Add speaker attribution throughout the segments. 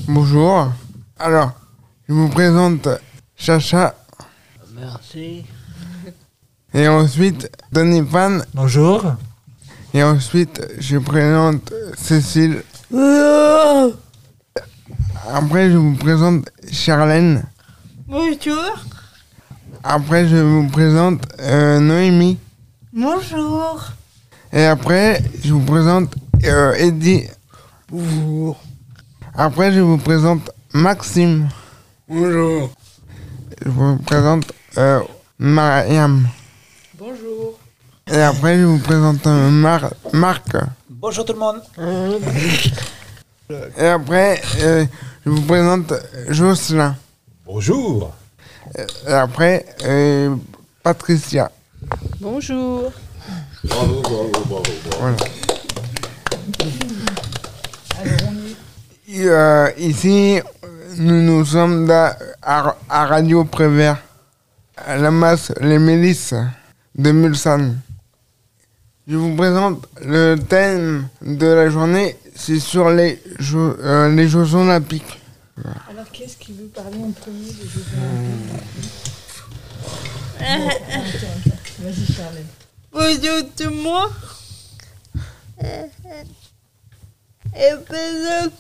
Speaker 1: Bonjour. Alors, je vous présente Chacha.
Speaker 2: Merci.
Speaker 1: Et ensuite, Tony Fan.
Speaker 3: Bonjour.
Speaker 1: Et ensuite, je présente Cécile. Après, je vous présente Charlène.
Speaker 4: Bonjour.
Speaker 1: Après, je vous présente Noémie.
Speaker 4: Bonjour.
Speaker 1: Et après, je vous présente Eddie.
Speaker 2: Bonjour.
Speaker 1: Après, je vous présente Maxime.
Speaker 2: Bonjour.
Speaker 1: Je vous présente Mariam.
Speaker 4: Bonjour.
Speaker 1: Et après, je vous présente Marc.
Speaker 3: Bonjour tout le monde.
Speaker 1: Et après, je vous présente Jocelyn.
Speaker 5: Bonjour.
Speaker 1: Et après, Patricia.
Speaker 4: Bonjour.
Speaker 5: Bravo, bravo, bravo, bravo.
Speaker 1: Voilà.
Speaker 4: Alors on y...
Speaker 1: Ici, nous sommes à Radio Prévert, à la masse Les Mélisses de Mulsanne. Je vous présente le thème de la journée, c'est sur les Jeux Olympiques.
Speaker 4: Alors qu'est-ce qui veut parler en premier des Jeux Olympiques? Vas-y Charlène. Bonjour tout le monde. Et présente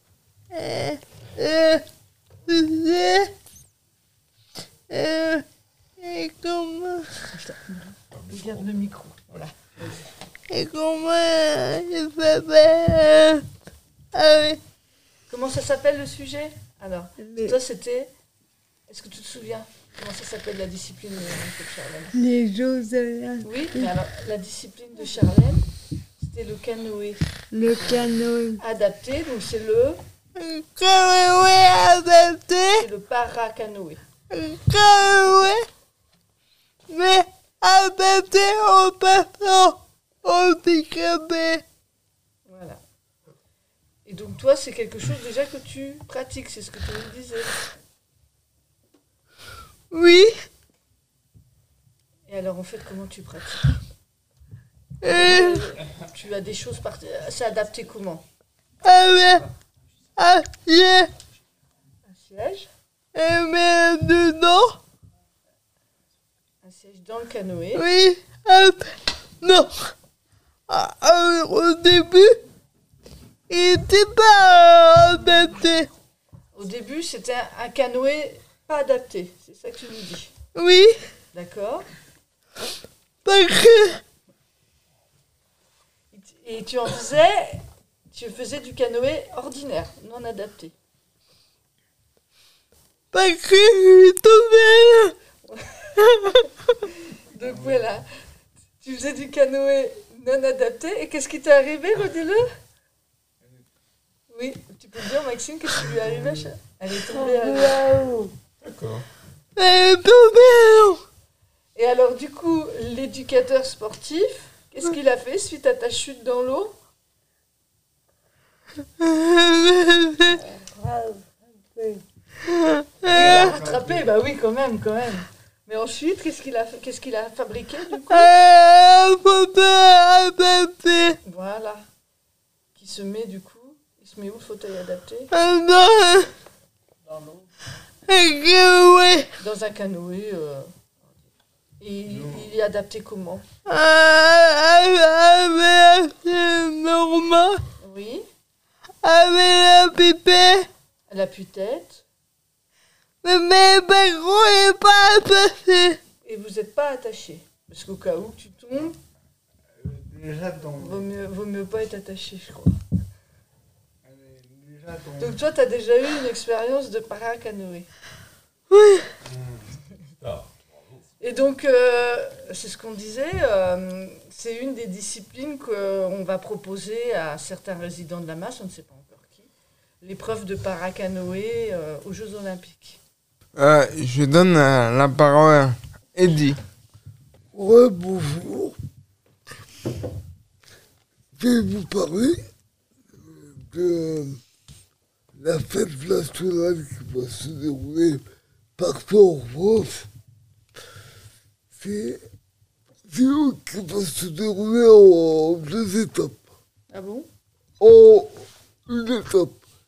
Speaker 4: et comment regarde le micro, voilà. Et comment il s'appelle Comment ça s'appelle le sujet? Alors, toi c'était... Est-ce que tu te souviens comment ça s'appelle la discipline de Charlène? Les Jeux Olympiques. Oui, mais alors la discipline de Charlène, c'était le canoë. Le canoë. Adapté, donc c'est le... Canoë adapté. C'est le paracanoë. Canoë, mais adapté aux personnes handicapées. Voilà. Et donc toi, c'est quelque chose déjà que tu pratiques, c'est ce que tu me disais. Oui. Et alors en fait, comment tu pratiques? Tu as des choses c'est adapté comment? Un siège. Mais dedans. Un siège dans le canoë. Oui. Non. Au début, il n'était pas adapté. Au début, c'était un canoë pas adapté. C'est ça que tu nous dis. Oui. D'accord. Parce que... Et tu faisais du canoë ordinaire, non adapté. Parce que je tombais là. Donc voilà, tu faisais du canoë non adapté. Et qu'est-ce qui t'est arrivé, redis-le? Oui, tu peux me dire, Maxime, qu'est-ce qui lui est arrivé? Elle est tombée à l'eau.
Speaker 5: D'accord.
Speaker 4: Elle est tombée à l'eau. Et alors, du coup, l'éducateur sportif, qu'est-ce qu'il a fait suite à ta chute dans l'eau? Il a rattrapé, bah oui, quand même. Mais ensuite, qu'est-ce qu'il a fabriqué, du coup? Fauteuil adapté. Voilà. Qui se met, du coup, il se met où le fauteuil adapté? Dans l'eau. Dans un canoë. Et il est adapté comment? Avec normal. Oui. Avec la pipette. L'appui-tête. Mais par contre, il n'est pas attaché. Et vous n'êtes pas attaché? Parce qu'au cas où tu tombes,
Speaker 1: Déjà tombé.
Speaker 4: vaut mieux pas être attaché, je crois. Donc toi, tu as déjà eu une expérience de paracanoë? Oui.
Speaker 5: Ah.
Speaker 4: Et donc, c'est ce qu'on disait, c'est une des disciplines qu'on va proposer à certains résidents de la masse, on ne sait pas encore qui, l'épreuve de paracanoë aux Jeux Olympiques.
Speaker 1: Je donne la parole à Eddie.
Speaker 6: Ouais, bonjour. Je vais vous parler de la fête nationale qui va se dérouler partout en France. C'est une qui va se dérouler en 2 étapes.
Speaker 4: Ah bon?
Speaker 6: En une étape, il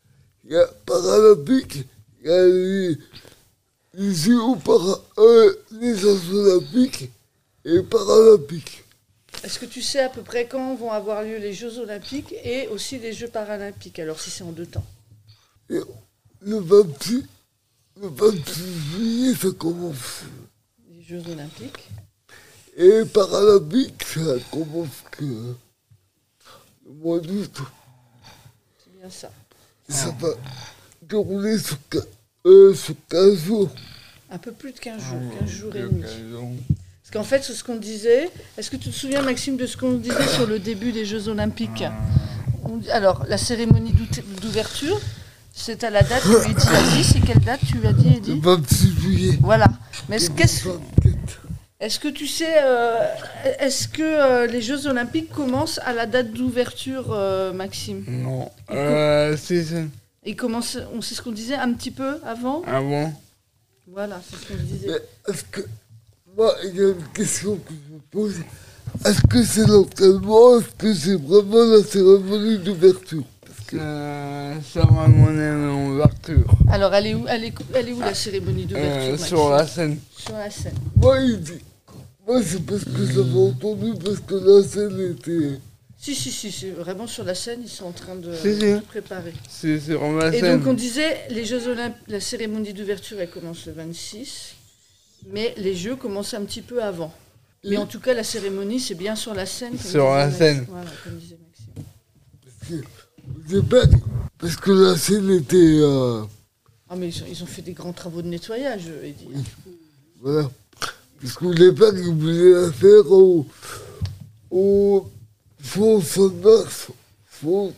Speaker 6: il y a paralympique, il y a les les Jeux olympiques et paralympiques.
Speaker 4: Est-ce que tu sais à peu près quand vont avoir lieu les Jeux olympiques et aussi les Jeux paralympiques, alors si c'est en 2 temps?
Speaker 6: Et le 26 juillet, ça commence.
Speaker 4: Les Jeux olympiques.
Speaker 6: Et paralympique, ça commence que le mois d'août.
Speaker 4: C'est bien ça.
Speaker 6: Et ça va dérouler sur 15 jours.
Speaker 4: Un peu plus de 15 jours, 15 jours et demi. Parce qu'en fait, c'est ce qu'on disait. Est-ce que tu te souviens, Maxime, de ce qu'on disait sur le début des Jeux olympiques? Alors, la cérémonie d'ouverture, c'est à la date, tu lui as dit, c'est quelle date tu lui as dit, Eddy?
Speaker 6: Le 26 juillet.
Speaker 4: Voilà. Mais est-ce que tu sais, est-ce que les Jeux olympiques commencent à la date d'ouverture, Maxime?
Speaker 1: Non. C'est ça.
Speaker 4: Ils commencent, on sait ce qu'on disait, un petit peu avant?
Speaker 1: Avant.
Speaker 4: Voilà, c'est ce qu'on disait.
Speaker 6: Mais est-ce que... Moi, il y a une question que je me pose. Est-ce que c'est l'entraînement? Est-ce que c'est vraiment la cérémonie d'ouverture?
Speaker 1: Ça va mon ouverture.
Speaker 4: Alors, elle est où la cérémonie d'ouverture, Maxime?
Speaker 1: Sur la scène.
Speaker 4: Sur la scène.
Speaker 6: Moi, c'est parce que j'avais entendu, parce que la scène était...
Speaker 4: Si, c'est vraiment sur la scène, ils sont en train de préparer.
Speaker 1: C'est sur la scène.
Speaker 4: Et donc, on disait, les Jeux olympiques, la cérémonie d'ouverture, elle commence le 26, mais les Jeux commencent un petit peu avant. Mais en tout cas, la cérémonie, c'est bien sur la scène.
Speaker 1: Sur la scène.
Speaker 4: Voilà, comme disait Maxime.
Speaker 6: Parce que la scène était...
Speaker 4: Ah, mais ils ont fait des grands travaux de nettoyage, Eddy.
Speaker 6: Voilà. Parce qu'au départ, ils voulaient la faire au fond mars, au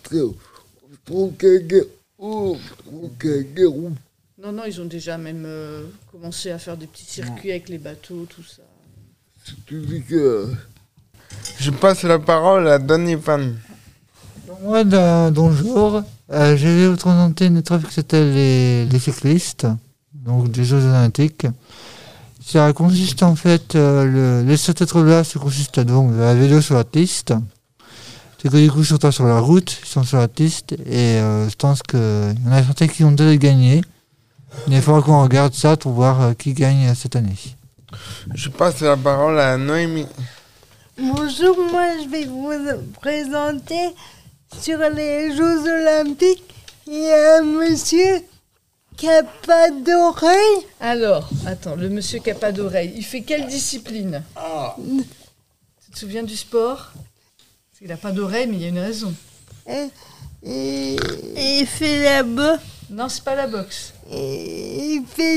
Speaker 6: Trocadéro.
Speaker 4: Non, ils ont déjà même commencé à faire des petits circuits avec les bateaux, tout ça.
Speaker 6: Tu dis que...
Speaker 1: Je passe la parole à Donny Pan.
Speaker 3: Moi, bonjour. Je vais vous présenter une épreuve qui s'appelle les cyclistes, donc des Jeux olympiques. Ça consiste en fait, cette épreuve-là, ça consiste donc à vélo sur la piste. C'est que du coup, ils sont pas sur la route, ils sont sur la piste, et je pense qu'il y en a certains qui ont déjà gagné. Mais il faudra qu'on regarde ça pour voir qui gagne cette année.
Speaker 1: Je passe la parole à Noémie.
Speaker 7: Bonjour, moi je vais vous présenter sur les Jeux olympiques. Il y a un monsieur qui n'a pas d'oreille.
Speaker 4: Alors, attends, le monsieur qui n'a pas d'oreille, il fait quelle discipline? Tu te souviens du sport? Parce qu'il n'a pas d'oreille, mais il y a une raison.
Speaker 7: Et il fait la boxe.
Speaker 4: Non, c'est pas la boxe.
Speaker 7: Il fait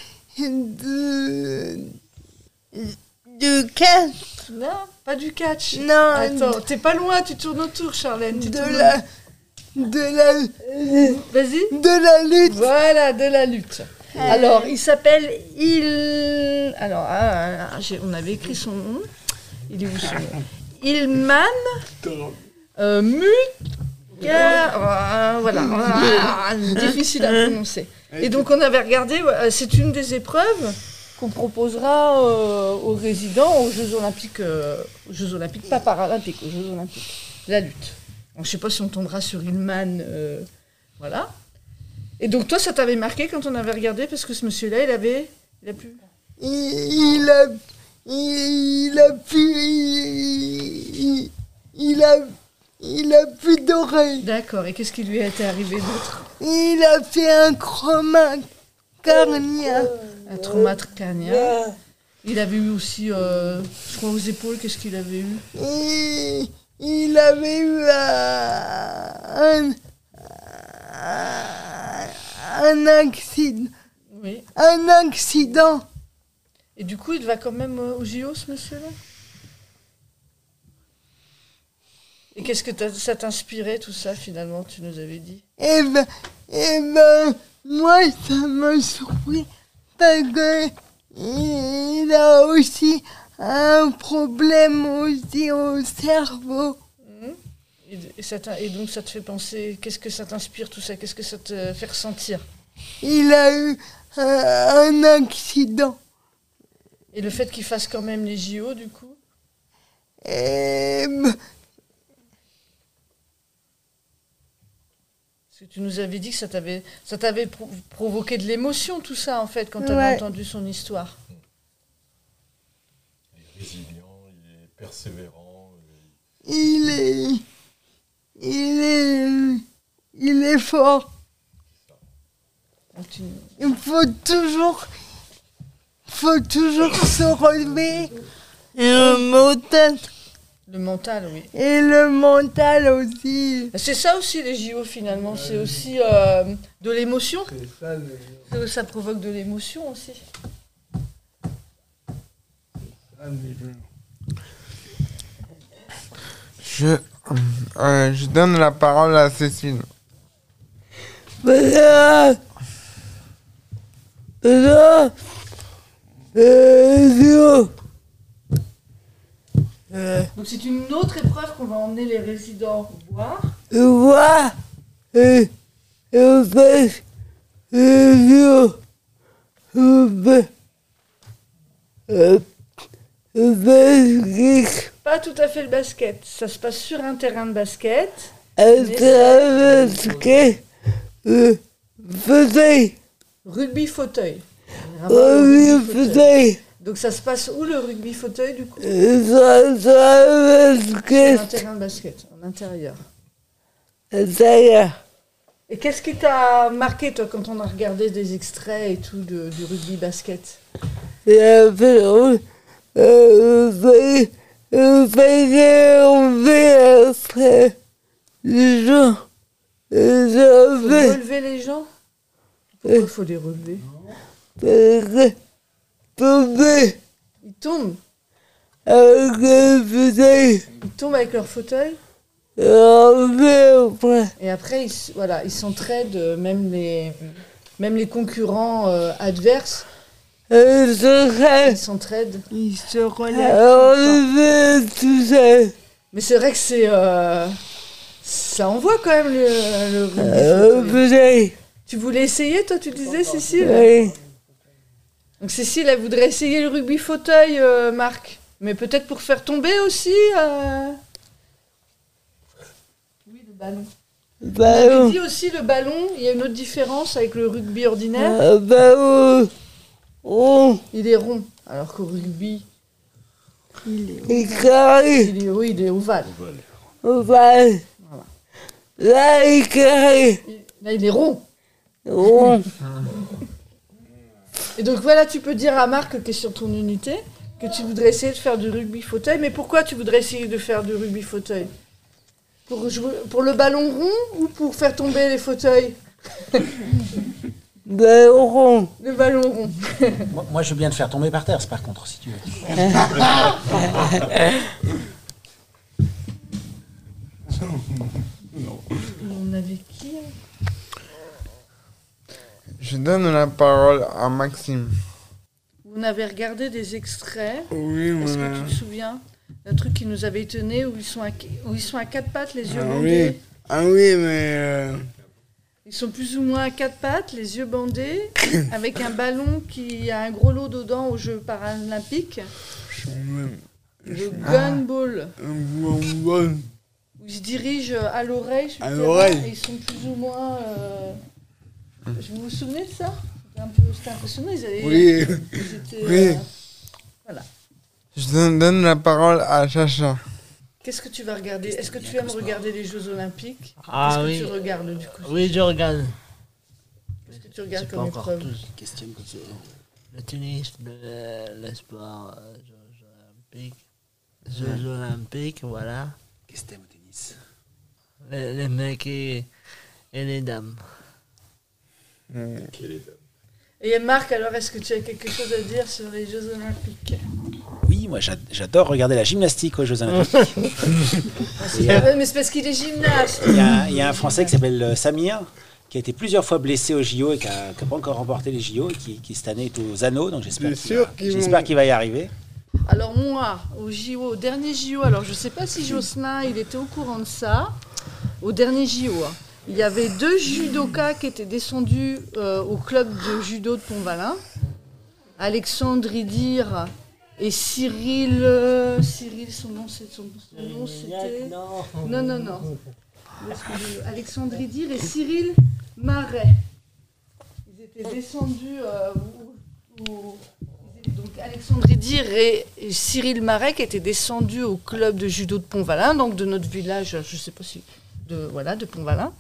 Speaker 7: de catch.
Speaker 4: Non, pas du catch.
Speaker 7: Non.
Speaker 4: Attends, t'es pas loin, tu tournes autour, Charlène.
Speaker 7: Vas-y. De la lutte.
Speaker 4: Voilà, de la lutte. Alors, il s'appelle Alors, on avait écrit son nom. Il est où son nom? Ilman voilà, difficile à prononcer. Et donc on avait regardé, c'est une des épreuves qu'on proposera aux résidents aux Jeux Olympiques, pas paralympiques, aux Jeux Olympiques, la lutte. Donc, je ne sais pas si on tombera sur Ilman, voilà. Et donc toi, ça t'avait marqué quand on avait regardé, parce que ce monsieur-là, il a pu...
Speaker 7: Il a plus d'oreilles.
Speaker 4: D'accord, et qu'est-ce qui lui a été arrivé d'autre?
Speaker 7: Il a fait un trauma cardiaque.
Speaker 4: Un trauma cardiaque. Il avait eu aussi, je crois, aux épaules, qu'est-ce qu'il avait eu?
Speaker 7: Il avait eu un accident.
Speaker 4: Oui.
Speaker 7: Un accident.
Speaker 4: Et du coup, il va quand même au JO, ce monsieur-là? Et qu'est-ce que ça t'inspirait, tout ça, finalement, tu nous avais dit?
Speaker 7: Eh ben, moi, ça m'a surpris parce que il a aussi un problème aussi au cerveau.
Speaker 4: Et donc, ça te fait penser, qu'est-ce que ça t'inspire, tout ça? Qu'est-ce que ça te fait ressentir?
Speaker 7: Il a eu un accident.
Speaker 4: Et le fait qu'il fasse quand même les JO, du coup? Parce que tu nous avais dit que ça t'avait provoqué de l'émotion, tout ça, en fait, quand tu avais entendu son histoire.
Speaker 5: Il est résilient, il est persévérant.
Speaker 7: Il est fort. Il faut toujours se relever. Et
Speaker 4: Le mental, oui.
Speaker 7: Et le mental aussi.
Speaker 4: C'est ça aussi les JO finalement, c'est aussi de l'émotion. Ça provoque de l'émotion aussi.
Speaker 1: Je donne la parole à Cécile.
Speaker 4: Donc c'est une autre épreuve qu'on va emmener les résidents voir. Pas tout à fait le basket. Ça se passe sur un terrain de basket. Rugby fauteuil. Donc ça se passe où le rugby fauteuil du coup? Sur un terrain de basket, en intérieur. Et qu'est-ce qui t'a marqué toi quand on a regardé des extraits et tout du rugby basket? Relever les gens? Pourquoi il faut les relever? Ils tombent. Ils tombent avec leur fauteuil. Et après, ils s'entraident, même les concurrents adverses. Ils s'entraident.
Speaker 7: Ils se relèvent.
Speaker 4: Mais c'est vrai que ça envoie quand même le rugby. Tu voulais essayer, toi, tu disais, Cécile?
Speaker 7: Oui.
Speaker 4: Donc Cécile, elle voudrait essayer le rugby fauteuil, Marc. Mais peut-être pour faire tomber aussi. Oui, le ballon. On avait dit aussi le ballon, il y a une autre différence avec le rugby ordinaire. Il est rond, alors qu'au rugby, il est carré. Il est ovale. Voilà.
Speaker 7: Là, il est carré.
Speaker 4: Là, il est rond. Et donc voilà, tu peux dire à Marc qui est sur ton unité que tu voudrais essayer de faire du rugby fauteuil. Mais pourquoi tu voudrais essayer de faire du rugby fauteuil? Pour le ballon rond ou pour faire tomber les fauteuils?
Speaker 7: Ballon rond.
Speaker 4: Le ballon rond.
Speaker 8: Moi, je veux bien te faire tomber par terre, par contre, si tu veux.
Speaker 4: On avait qui?
Speaker 1: Je donne la parole à Maxime.
Speaker 4: On avait regardé des extraits.
Speaker 2: Oui,
Speaker 4: Est-ce que tu te souviens d'un truc qui nous avait étonné où ils sont à quatre pattes, les yeux bandés?
Speaker 2: Oui, mais...
Speaker 4: Ils sont plus ou moins à quatre pattes, les yeux bandés, avec un ballon qui a un gros lot dedans aux Jeux paralympiques. Le gunball. Où ils se dirigent à l'oreille.
Speaker 2: À l'oreille.
Speaker 4: Et ils sont plus ou moins... Vous vous souvenez de ça? C'était impressionnant. Ils étaient,
Speaker 2: oui.
Speaker 4: Voilà.
Speaker 1: Je donne la parole à Chacha.
Speaker 4: Qu'est-ce que tu vas regarder? Est-ce que tu aimes regarder les Jeux Olympiques?
Speaker 2: Ah
Speaker 4: Qu'est-ce
Speaker 2: oui.
Speaker 4: que tu regardes du coup?
Speaker 2: Oui, je regarde.
Speaker 4: Qu'est-ce que tu regardes comme épreuve?
Speaker 2: Le tennis, le sport, Jeux Olympiques, voilà.
Speaker 8: Qu'est-ce que t'aimes au tennis?
Speaker 2: Les mecs et les dames.
Speaker 4: Et Marc, alors, est-ce que tu as quelque chose à dire sur les Jeux Olympiques?
Speaker 8: Oui, moi j'adore regarder la gymnastique aux Jeux Olympiques.
Speaker 4: Mais c'est parce qu'il est gymnaste.
Speaker 8: Il y a un Français qui s'appelle Samir, qui a été plusieurs fois blessé aux JO et qui n'a pas encore remporté les JO, et qui cette année est aux anneaux, donc j'espère qu'il va y arriver.
Speaker 4: Alors moi, au dernier JO, alors je ne sais pas si Jocelyn, il était au courant de ça, au dernier JO, il y avait 2 judokas qui étaient descendus au club de judo de Pont-Valin, Alexandre Idir et Cyril, son nom c'était... Non. Alexandre Idir et Cyril Marais. Ils étaient descendus donc Alexandre Idir et Cyril Marais qui étaient descendus au club de judo de Pont-Valin, donc de notre village, je ne sais pas si de Pont-Valin.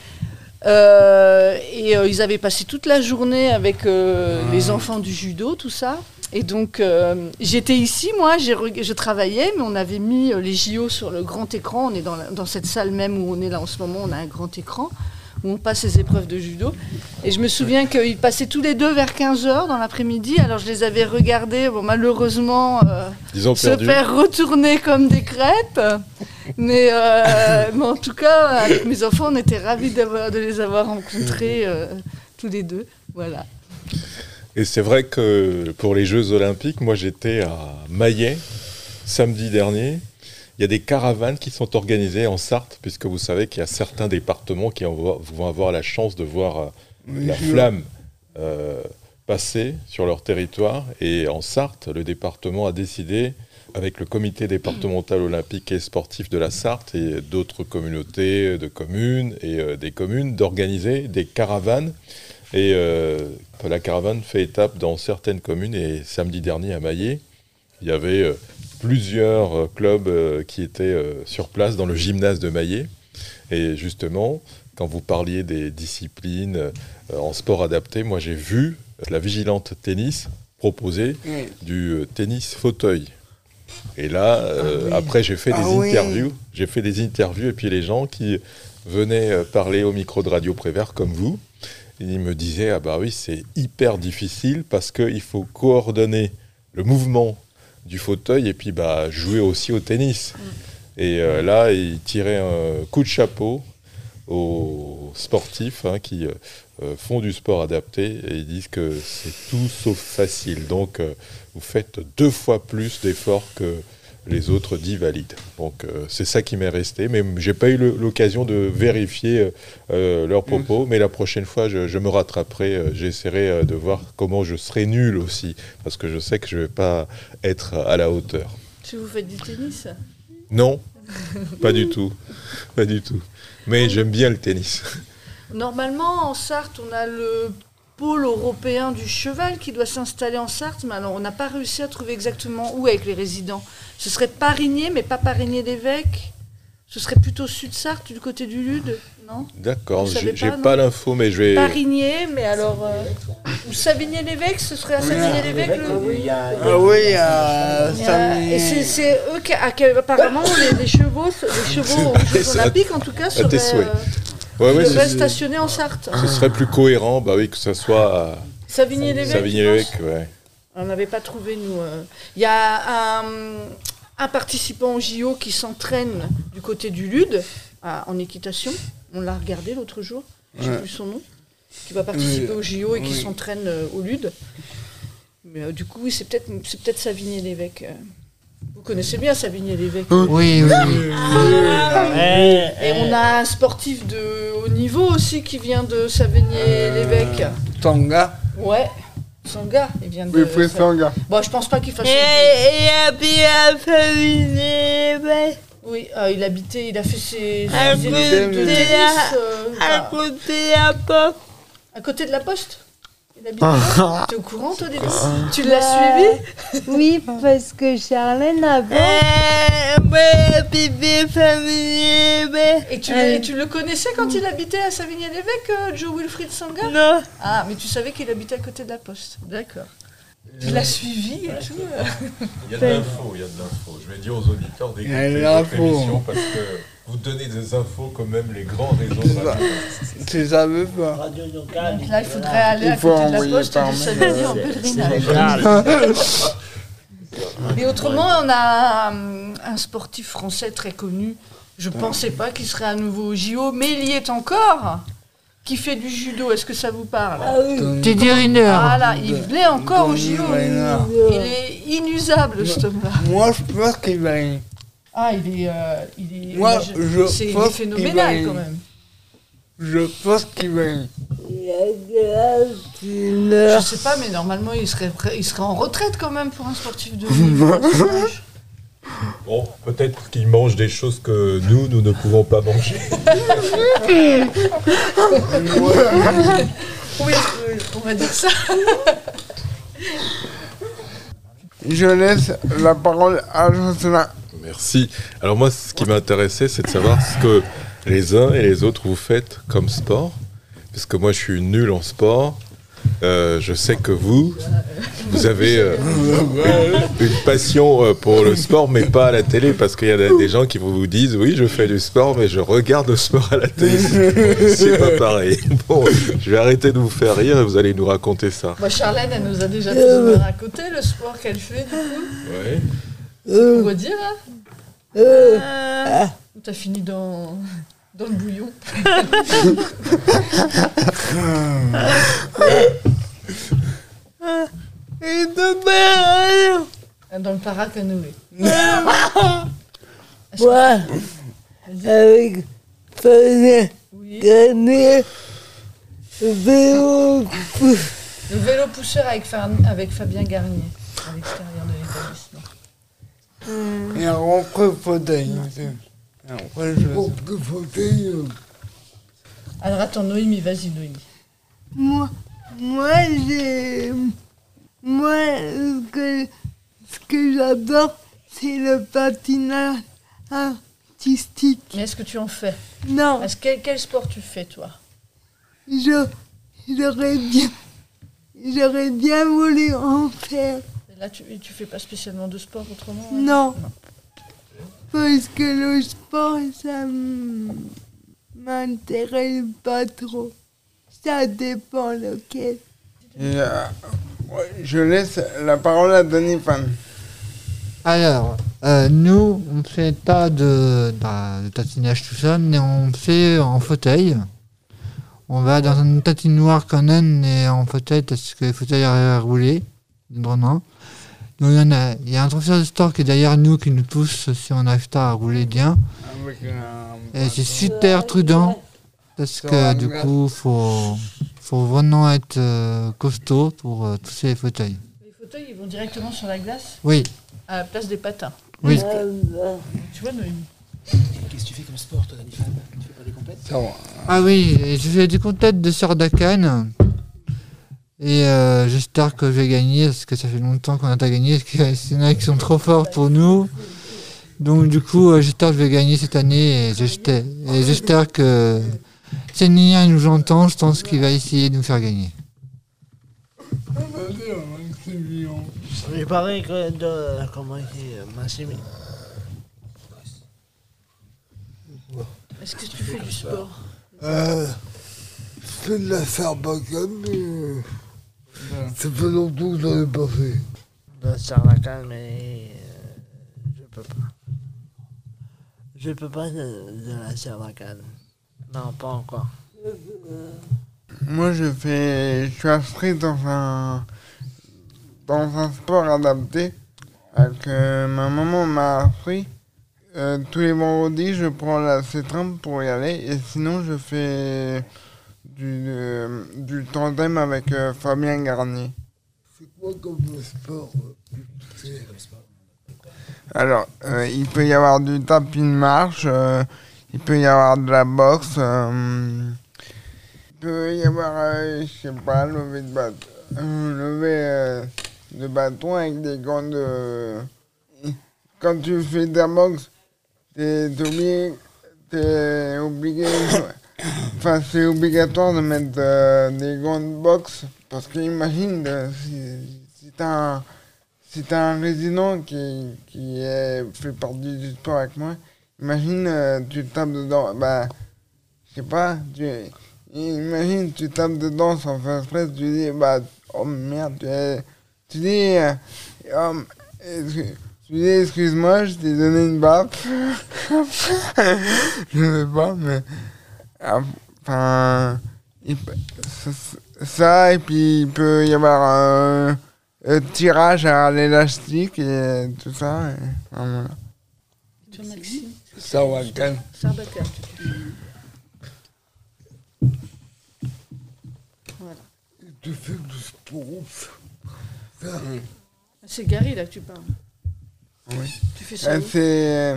Speaker 4: Ils avaient passé toute la journée avec les enfants du judo, tout ça. Et donc, j'étais ici, moi, je travaillais, mais on avait mis les JO sur le grand écran. On est dans cette salle même où on est là en ce moment, on a un grand écran où on passe les épreuves de judo. Et je me souviens qu'ils passaient tous les deux vers 15h dans l'après-midi. Alors, je les avais regardés, bon, malheureusement, se faire retourner comme des crêpes. Mais en tout cas, avec mes enfants, on était ravis de les avoir rencontrés tous les deux. Voilà.
Speaker 5: Et c'est vrai que pour les Jeux Olympiques, moi j'étais à Maillet samedi dernier. Il y a des caravanes qui sont organisées en Sarthe, puisque vous savez qu'il y a certains départements qui vont avoir la chance de voir la flamme passer sur leur territoire. Et en Sarthe, le département a décidé, avec le comité départemental olympique et sportif de la Sarthe et d'autres communautés de communes et des communes, d'organiser des caravanes. Et la caravane fait étape dans certaines communes. Et samedi dernier à Maillet, il y avait plusieurs clubs qui étaient sur place dans le gymnase de Maillet. Et justement, quand vous parliez des disciplines en sport adapté, moi j'ai vu la Vigilante Tennis proposer du tennis fauteuil. Et là, après j'ai fait des interviews. J'ai fait des interviews et puis les gens qui venaient parler au micro de Radio Prévert comme vous, ils me disaient, ah bah oui, c'est hyper difficile parce qu'il faut coordonner le mouvement du fauteuil et puis jouer aussi au tennis. Et là, ils tiraient un coup de chapeau aux sportifs qui font du sport adapté et ils disent que c'est tout sauf facile. Donc, vous faites 2 fois plus d'efforts que les autres 10 valides. Donc, c'est ça qui m'est resté. Mais je n'ai pas eu l'occasion de vérifier leurs propos. Mais la prochaine fois, je me rattraperai. J'essaierai de voir comment je serai nul aussi. Parce que je sais que je ne vais pas être à la hauteur.
Speaker 4: Si vous faites du tennis ?
Speaker 5: Non, pas du tout. Pas du tout. Mais j'aime bien le tennis.
Speaker 4: Normalement, en Sarthe, on a le pôle européen du cheval qui doit s'installer en Sarthe, mais alors on n'a pas réussi à trouver exactement où avec les résidents. Ce serait Parigné, mais pas Parigné-l'Évêque. Ce serait plutôt Sud-Sarthe, du côté du Lude, non ?
Speaker 5: D'accord, j'ai pas l'info, mais je vais...
Speaker 4: Parigné, mais alors... ou Savigné-l'Évêque, ce serait à Savigné-l'Évêque et c'est eux qui... apparemment, les chevaux aux Jeux Olympiques, en tout cas, devraient stationner en Sarthe.
Speaker 5: Ce serait plus cohérent, que ça soit à
Speaker 4: Savigné-l'Évêque,
Speaker 5: ouais.
Speaker 4: On n'avait pas trouvé, nous... Il y a un participant au JO qui s'entraîne du côté du Lude, en équitation. On l'a regardé l'autre jour, je ne sais plus son nom, qui va participer au JO et qui s'entraîne au Lude. Mais du coup, c'est peut-être Savigné-l'Évêque. Vous connaissez bien Savigné-l'Évêque.
Speaker 3: Oui.
Speaker 4: Et on a un sportif de haut niveau aussi qui vient de Savigné-l'Évêque.
Speaker 1: Sanga.
Speaker 4: Ouais. Sanga, il vient de...
Speaker 1: Oui, Sanga.
Speaker 4: Bon, je pense pas qu'il fasse...
Speaker 7: Et à Savigné-l'Évêque.
Speaker 4: Oui, il a fait ses
Speaker 7: à
Speaker 4: études de
Speaker 7: côté
Speaker 4: tennis.
Speaker 7: À côté de la poste.
Speaker 4: À côté de la poste. Il habite là. T'es au courant, toi, Délice ? Tu l'as suivi ?
Speaker 7: Oui, parce que Charlène a
Speaker 4: Et tu le connaissais quand il habitait à Savigné-l'Évêque, Joe Wilfried Sanga ?
Speaker 7: Non.
Speaker 4: Ah, mais tu savais qu'il habitait à côté de la poste. D'accord. Tu l'as suivi et tout.
Speaker 5: Il y a de l'info. Je vais dire aux auditeurs d'écouter votre émission parce que vous donnez des infos comme même les grands réseaux de radio.
Speaker 1: Tu savais pas.
Speaker 2: Radio locale.
Speaker 4: Donc là, il faudrait aller à côté de la poste et de Savigny en pèlerinage. Et autrement, on a un sportif français très connu. Je ne pensais pas qu'il serait à nouveau au JO, mais il y est encore. Qui fait du judo, est-ce que ça vous parle ?
Speaker 3: Teddy Riner.
Speaker 4: Voilà, il l'est encore au JO. Il est inusable, cet homme-là.
Speaker 1: Moi, je pense qu'il va rien.
Speaker 4: Ah, il est
Speaker 1: il est
Speaker 4: phénoménal quand même.
Speaker 1: Je pense qu'il va rien.
Speaker 4: Je sais pas, mais normalement, il serait en retraite quand même pour un sportif de haut niveau.
Speaker 5: Bon, peut-être qu'ils mangent des choses que nous ne pouvons pas manger.
Speaker 4: Oui, on va dire ça.
Speaker 1: Je laisse la parole à Jocelyn.
Speaker 5: Merci. Alors moi, ce qui m'intéressait, c'est de savoir ce que les uns et les autres vous faites comme sport. Parce que moi, je suis nul en sport. Je sais que vous avez une passion pour le sport, mais pas à la télé, parce qu'il y a des gens qui vous disent oui, je fais du sport, mais je regarde le sport à la télé. C'est pas pareil. Bon, je vais arrêter de vous faire rire et vous allez nous raconter ça.
Speaker 4: Moi, Charlène, elle nous a déjà tous raconté le sport qu'elle fait, du coup.
Speaker 5: Ouais.
Speaker 4: Pour redire, hein. T'as fini dans le bouillon. Dans le paracanoë.
Speaker 7: Ouais. Avec Fabien Garnier, vélo.
Speaker 4: Le vélo pousseur avec Fabien Garnier, à l'extérieur de l'établissement.
Speaker 1: Et un rentré fauteuil aussi.
Speaker 4: Alors attends, Noémie, vas-y Noémie.
Speaker 7: Moi, ce que j'adore, c'est le patinage artistique.
Speaker 4: Mais est-ce que tu en fais?
Speaker 7: Non,
Speaker 4: Quel sport tu fais, toi?
Speaker 7: j'aurais bien voulu en faire.
Speaker 4: Et là, tu fais pas spécialement de sport autrement?
Speaker 7: Non. Parce que le sport, ça m'intéresse pas trop. Ça dépend lequel.
Speaker 1: Et, je laisse la parole à Denis Fan.
Speaker 3: Alors, nous, on fait pas de patinage tout ça, mais on fait en fauteuil. On va dans une patinoire quand même, mais en fauteuil, parce que le fauteuil arrive à rouler, librement. Donc il y a un professeur de sport qui est derrière nous, qui nous pousse si on n'arrive pas à rouler bien. Et c'est super prudent, parce que du coup, faut vraiment être costaud pour pousser les fauteuils.
Speaker 4: Les fauteuils, ils vont directement sur la glace?
Speaker 3: Oui.
Speaker 4: À la place des patins?
Speaker 3: Oui.
Speaker 4: Tu vois, Noémie?
Speaker 8: Qu'est-ce que tu fais comme sport, toi, Danny Fan? Tu fais pas des compètes?
Speaker 3: Ah oui, et je fais des compètes de Sardacane. Et j'espère que je vais gagner, parce que ça fait longtemps qu'on n'a pas gagné, parce qu'il y en a qui sont trop forts pour nous. Donc du coup, j'espère que je vais gagner cette année, et j'espère que si Nia nous entend, je pense qu'il va essayer de nous faire gagner.
Speaker 2: Il paraît que comment il dit, Massimi.
Speaker 4: Est-ce que tu fais du sport?
Speaker 6: Je fais de la sarbacane, mais ça fait longtemps que j'en ai pas fait.
Speaker 2: De Sarbacane, mais je peux pas. Je peux pas de la Sarbacane. Non, pas encore.
Speaker 1: Moi, je suis inscrit dans un sport adapté. Ma maman m'a appris. Tous les vendredis, je prends la C-tram pour y aller. Et sinon, je fais du tandem avec Fabien Garnier.
Speaker 6: C'est quoi comme sport
Speaker 1: Alors, il peut y avoir du tapis de marche, il peut y avoir de la boxe, il peut y avoir, je sais pas, lever de bâton avec des gants de... Quand tu fais de la boxe, t'es obligé... Enfin, c'est obligatoire de mettre des gants de boxe, parce que imagine, si t'as un résident qui fait partie du sport avec moi, imagine, tu tapes dedans, je sais pas, imagine, tu tapes dedans sans faire exprès, tu dis, oh merde, tu dis, excuse-moi, je t'ai donné une baffe. Je sais pas, mais, enfin, ça, et puis il peut y avoir tirage à l'élastique et tout ça. Et, voilà.
Speaker 4: Toi, Maxime?
Speaker 1: Sarbacane.
Speaker 4: Sarbacane, tu fais. Voilà.
Speaker 6: Tu fais du sport.
Speaker 4: C'est Gary, là, que tu parles.
Speaker 1: Oui.
Speaker 2: Tu fais ça où
Speaker 1: C'est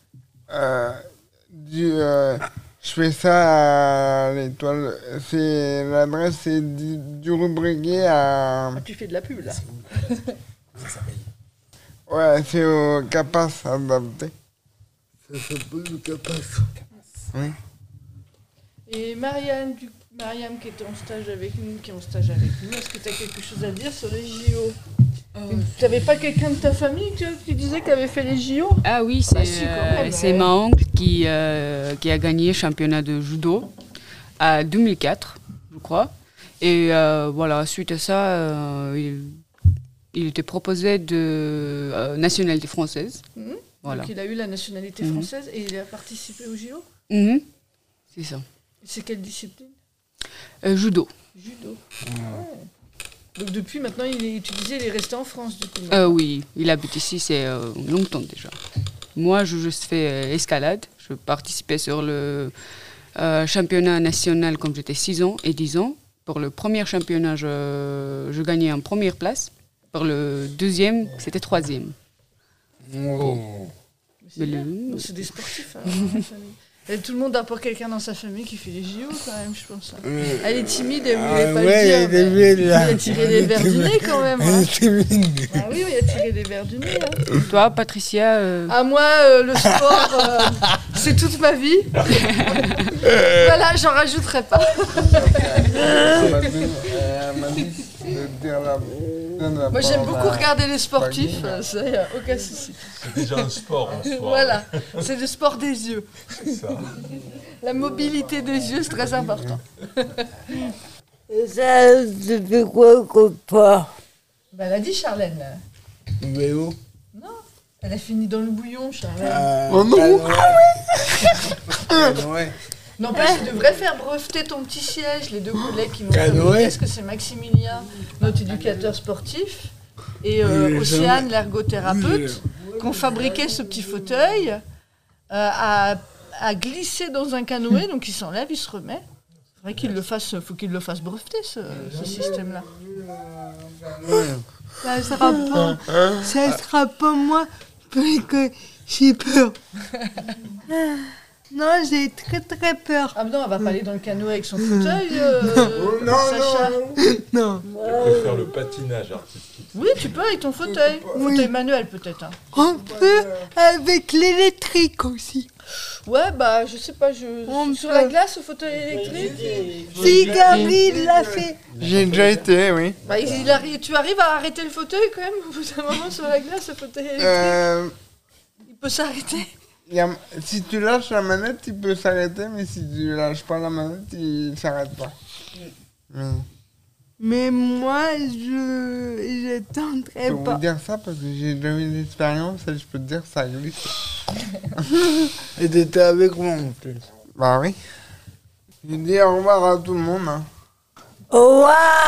Speaker 1: je fais ça à l'Étoile. L'adresse, c'est du rubriqué à...
Speaker 2: Tu fais de la pub, là.
Speaker 8: Ça s'appelle.
Speaker 1: Ouais, c'est au Capas adapté.
Speaker 6: Ça s'appelle le Capas.
Speaker 1: Oui.
Speaker 2: Et Mariam qui était en stage avec nous, est-ce que tu as quelque chose à dire sur les JO? Tu n'avais pas quelqu'un de ta famille qui disait qu'il avait fait les JO?
Speaker 9: Ah oui, c'est ma oncle qui a gagné le championnat de judo à 2004, je crois. Et voilà, suite à ça, il était proposé de nationalité française. Voilà.
Speaker 2: Donc il a eu la nationalité française et il a participé aux JO?
Speaker 9: C'est ça.
Speaker 2: C'est quelle discipline?
Speaker 9: Judo.
Speaker 2: Judo. Ouais. Donc depuis maintenant, il est resté en France du coup.
Speaker 9: Oui, il habite ici, c'est longtemps déjà. Moi, je juste fais escalade. Je participais sur le championnat national quand j'étais 6 ans et 10 ans. Pour le premier championnat, je gagnais en première place. Pour le deuxième, c'était 3e.
Speaker 2: Oh. C'est des sportifs. Alors, et tout le monde a pas quelqu'un dans sa famille qui fait les JO quand même, je pense. Elle est timide, elle voulait pas le dire. Il a tiré les verres du nez quand même. Hein. Ah oui, il a tiré les verres du nez. Hein.
Speaker 9: Toi, Patricia
Speaker 2: Ah moi, le sport, c'est toute ma vie. Voilà, j'en rajouterai pas. Moi j'aime beaucoup regarder les sportifs, ça y a aucun souci.
Speaker 5: C'est déjà un sport en soi.
Speaker 2: Voilà, c'est le sport des yeux.
Speaker 5: C'est ça.
Speaker 2: La mobilité des yeux, c'est très important.
Speaker 7: Ça, tu fais quoi comme pas?
Speaker 2: Bah, elle a dit Charlène.
Speaker 6: Mais où?
Speaker 2: Non, elle a fini dans le bouillon, Charlène.
Speaker 1: Oh non!
Speaker 6: Ouais.
Speaker 2: N'empêche, tu devrais faire breveter ton petit siège, les deux collègues qui m'ont fabriqué, parce que c'est Maximilien, notre éducateur sportif, et Océane, l'ergothérapeute, qui ont fabriqué ce petit fauteuil à glisser dans un canoë, donc il s'enlève, il se remet. C'est vrai qu'il le fasse, faut qu'il le fasse breveter, ce système-là.
Speaker 7: Ça sera pas moi, parce que j'ai peur. Non, j'ai très très peur.
Speaker 2: Ah non, elle va pas aller dans le canoë avec son fauteuil, Sacha.
Speaker 7: Non.
Speaker 5: Tu peux faire le patinage artistique.
Speaker 2: Oui, tu peux avec ton fauteuil. Fauteuil manuel peut-être. Hein.
Speaker 7: On peut avec l'électrique aussi.
Speaker 2: Ouais, bah je sais pas, sur la glace au fauteuil électrique.
Speaker 7: Si Gary l'a fait.
Speaker 1: J'ai déjà été, oui.
Speaker 2: Bah, tu arrives à arrêter le fauteuil quand même au bout d'un moment sur la glace, le fauteuil électrique. Il peut s'arrêter.
Speaker 1: Si tu lâches la manette, il peut s'arrêter, mais si tu lâches pas la manette, il s'arrête pas.
Speaker 7: Mais moi, je tenterai
Speaker 1: Je peux
Speaker 7: pas.
Speaker 1: vous dire ça parce que j'ai déjà eu l'expérience et je peux te dire que ça glisse.
Speaker 6: Et t'étais avec moi en plus.
Speaker 1: Bah oui. Je dis au revoir à tout le monde. Hein.
Speaker 7: Au revoir.